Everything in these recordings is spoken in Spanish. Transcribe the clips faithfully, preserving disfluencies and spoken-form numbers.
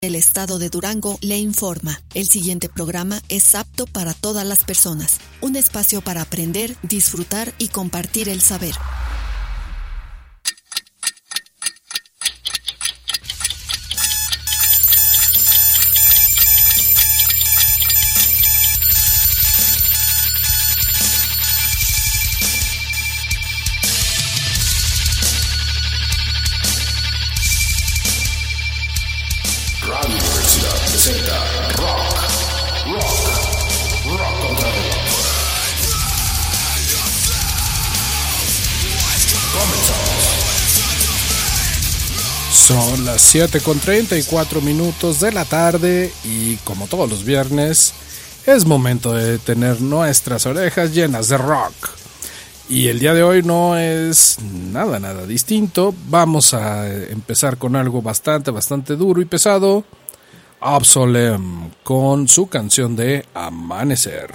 El Estado de Durango le informa. El siguiente programa es apto para todas las personas. Un espacio para aprender, disfrutar y compartir el saber. Son las siete con treinta y cuatro minutos de la tarde y como todos los viernes es momento de tener nuestras orejas llenas de rock. Y el día de hoy no es nada, nada distinto. Vamos a empezar con algo bastante, bastante duro y pesado. Absolem con su canción de Amanecer.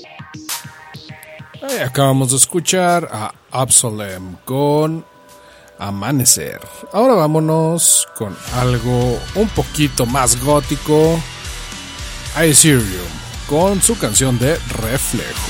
Acabamos de escuchar a Absolem con Amanecer. Ahora vámonos con algo un poquito más gótico. Aetherium con su canción de Reflejo.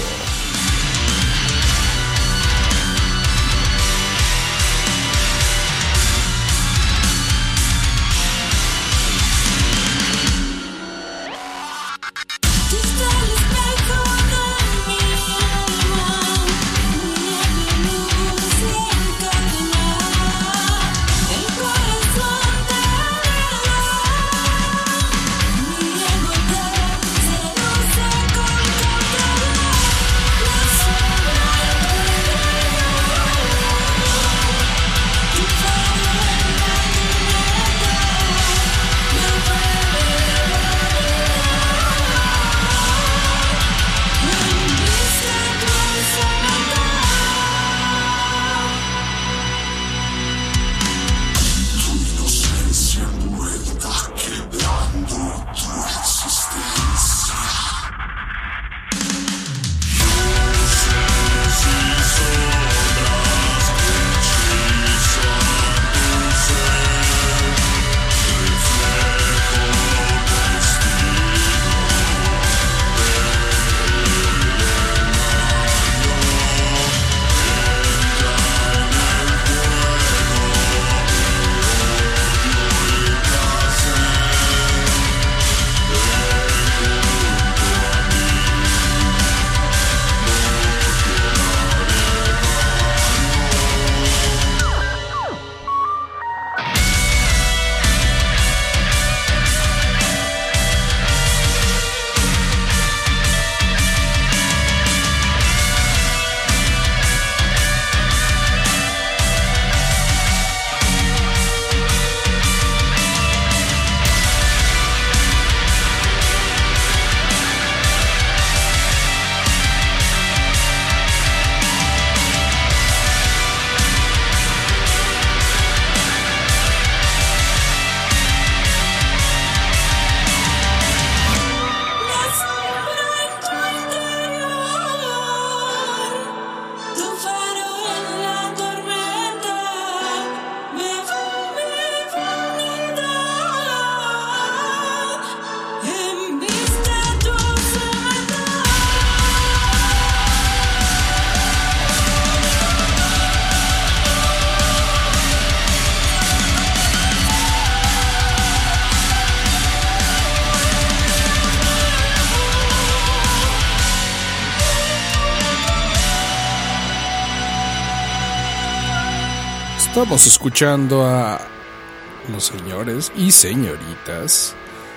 Estamos escuchando a los señores y señoritas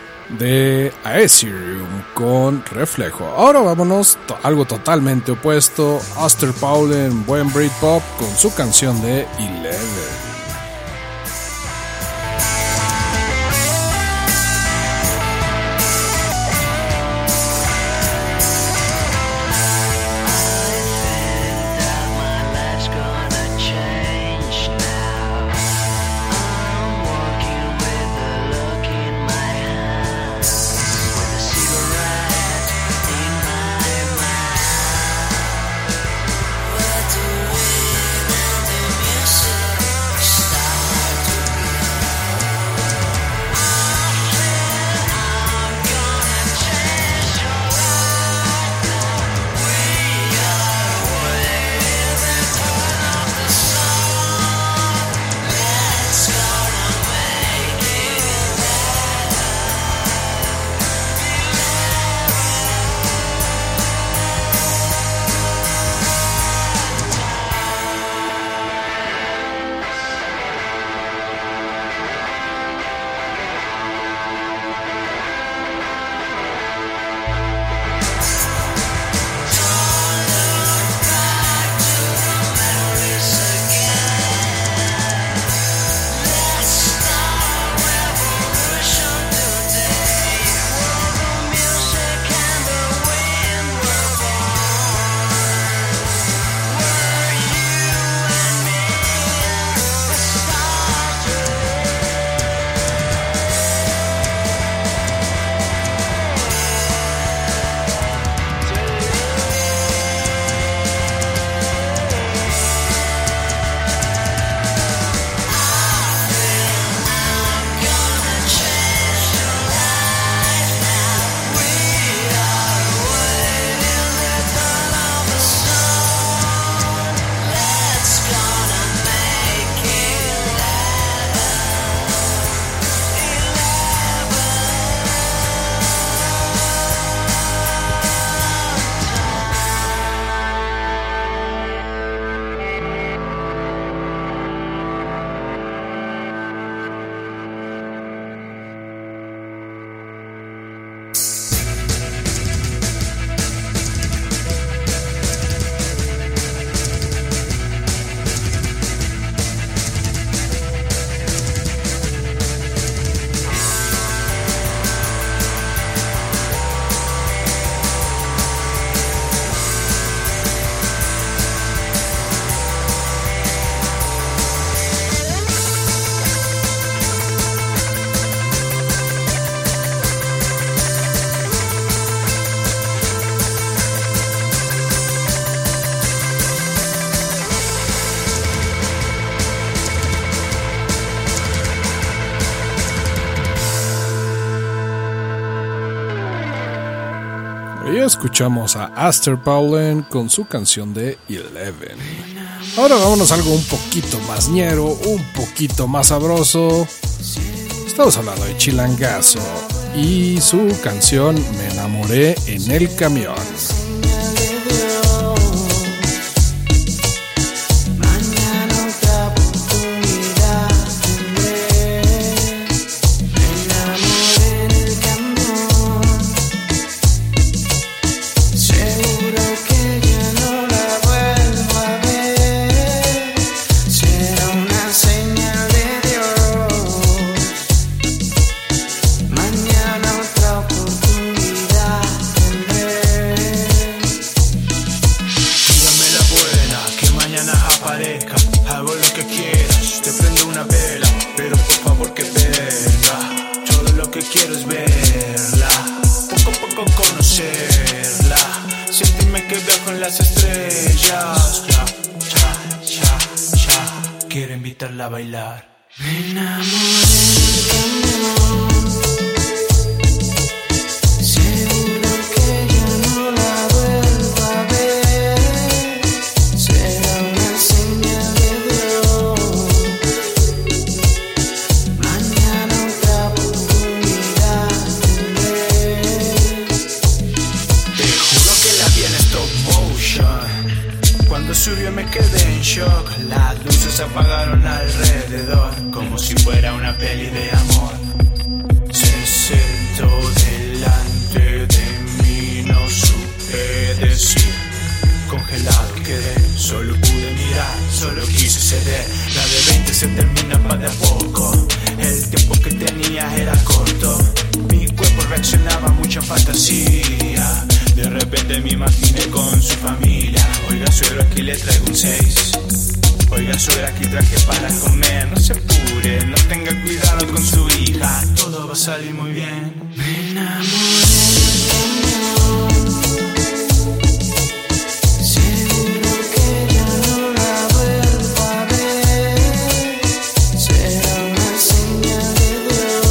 de Aetherium con Reflejo. Ahora vámonos a algo totalmente opuesto. Aster Paul en buen Britpop con su canción de Eleven. What do we know the music? Ahí escuchamos a Aster Paulen con su canción de Eleven. Ahora vámonos a algo un poquito más ñero, un poquito más sabroso. Estamos hablando de Chilangazo y su canción Me enamoré en el camión. A bailar. Me enamoré del camión. Seguro que ya no la vuelvo a ver. Será una señal de Dios. Mañana otra oportunidad tendré. Te juro que la vi en stop motion. Cuando subió me quedé en shock. Las luces se apagaron alrededor, como si fuera una peli de amor. Se sentó delante de mí, no supe decir. Congelado quedé, solo pude mirar, solo quise ceder. La de veinte se termina pa' de a poco. El tiempo que tenía era corto. Mi cuerpo reaccionaba a mucha fantasía. De repente me imaginé con su familia. Oiga, suegro, aquí le traigo un seis. Oiga, suegra, aquí traje para comer. No se apure, no tenga cuidado con su hija. Todo va a salir muy bien. Me enamoré del camión. Seguro que ya no la vuelvo a ver. Será una señal de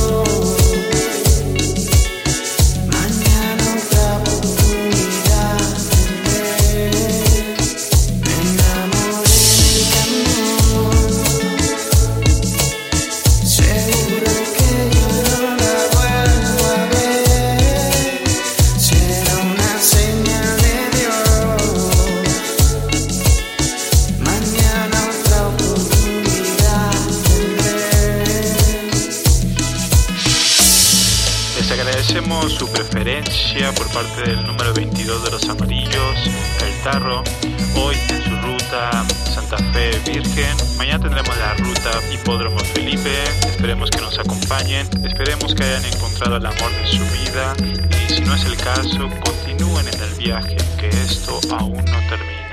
Dios. Mañana otra oportunidad tendré. Me enamoré del camión. Seguro que ya no la vuelvo a ver. Será una señal de Dios. Mañana otra oportunidad tendré. Les agradecemos su preferencia por parte del número veintidós de los Amarillos, El Tarro, hoy en su ruta Santa Fe Virgen. Mañana tendremos la ruta Hipódromo Felipe, esperemos que nos acompañen, esperemos que hayan encontrado el amor de su vida y si no es el caso, continúen en el viaje, que esto aún no termina.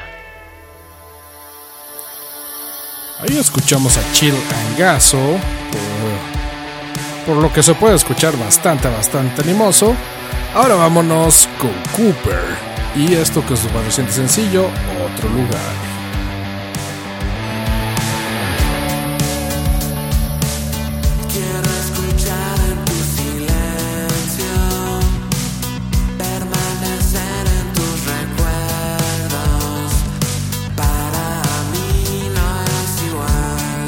Ahí escuchamos a Chilangazo, por, por lo que se puede escuchar bastante, bastante animoso. Ahora vámonos con Cooper y esto que es su más reciente sencillo, Otro Lugar. Quiero escuchar en tu silencio, permanecer en tus recuerdos. Para mí no es igual.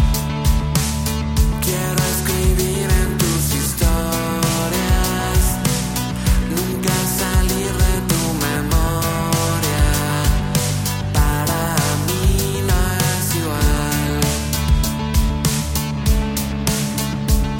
Quiero escribir en tus historias, nunca salir de tu memoria. Para mí no es igual.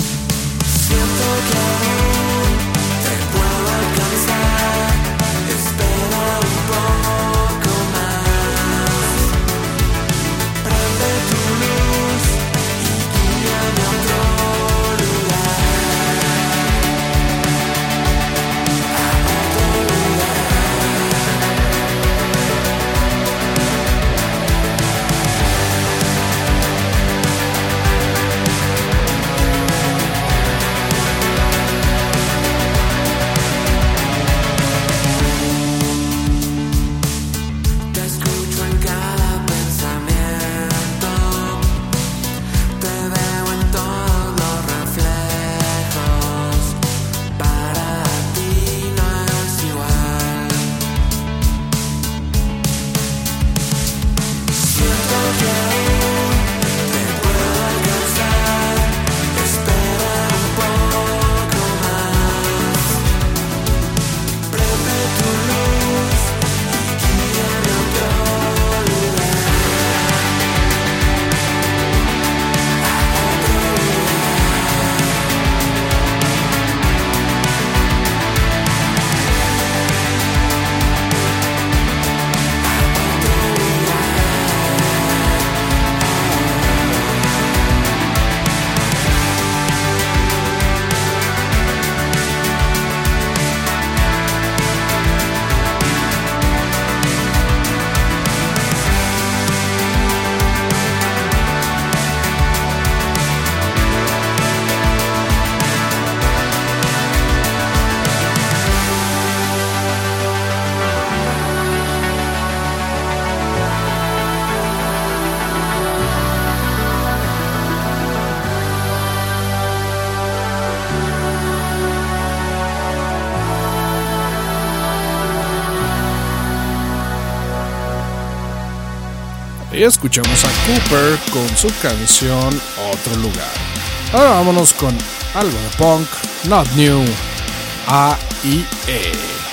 Y escuchamos a Cooper con su canción Otro Lugar. Ahora vámonos con algo de punk, Not New, A I E.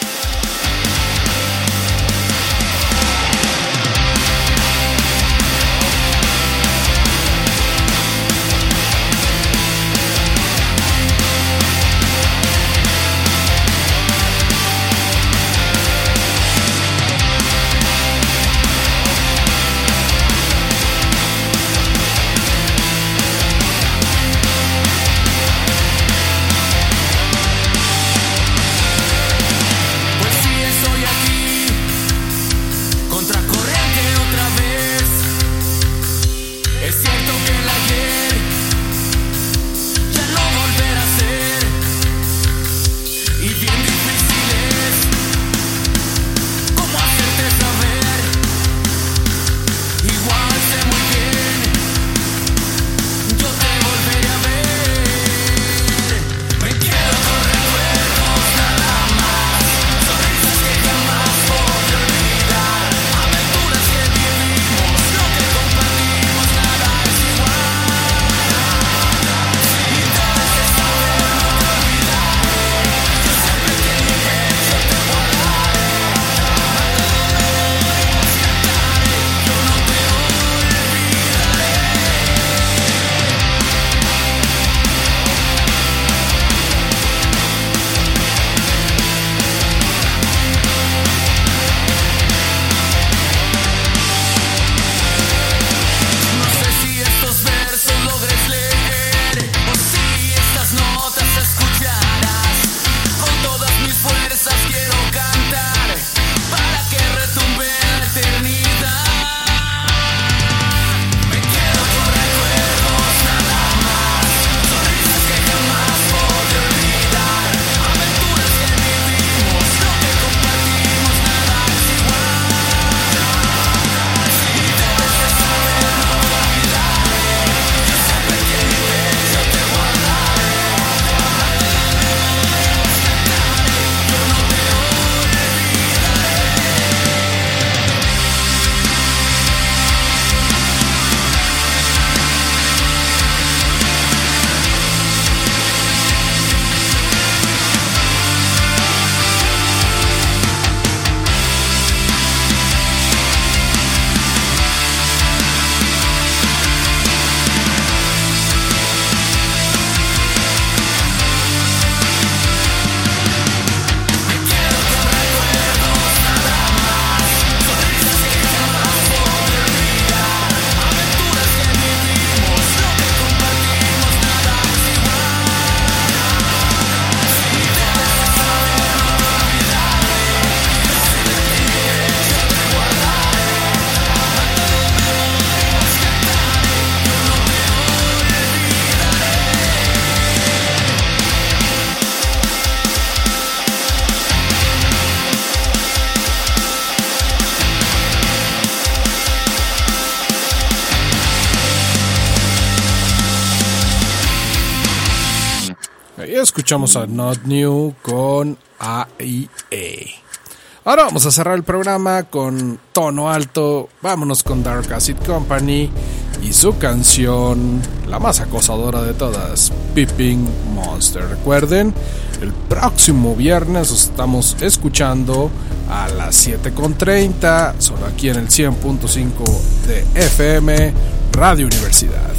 Escuchamos a Not New con A I E. Ahora vamos a cerrar el programa con tono alto. Vámonos con Dark Acid Company y su canción, la más acosadora de todas, Peeping Monster. Recuerden, el próximo viernes os estamos escuchando a las siete con treinta, solo aquí en el cien punto cinco de F M Radio Universidad.